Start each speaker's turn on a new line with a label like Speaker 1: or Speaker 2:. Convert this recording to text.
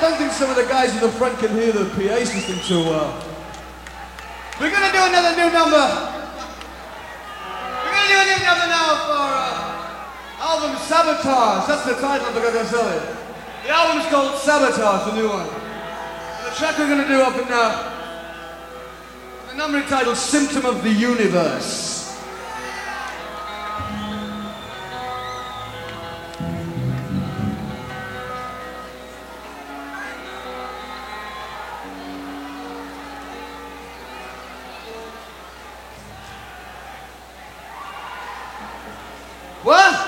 Speaker 1: don't think some of the guys in the front can hear the PA system too well. We're gonna do another new number. We're gonna do a new number now for album Sabotage. That's the title, I'm gonna tell you. The album's called Sabotage, the new one. And the track we're gonna do up in the number entitled Symptom of the Universe. What?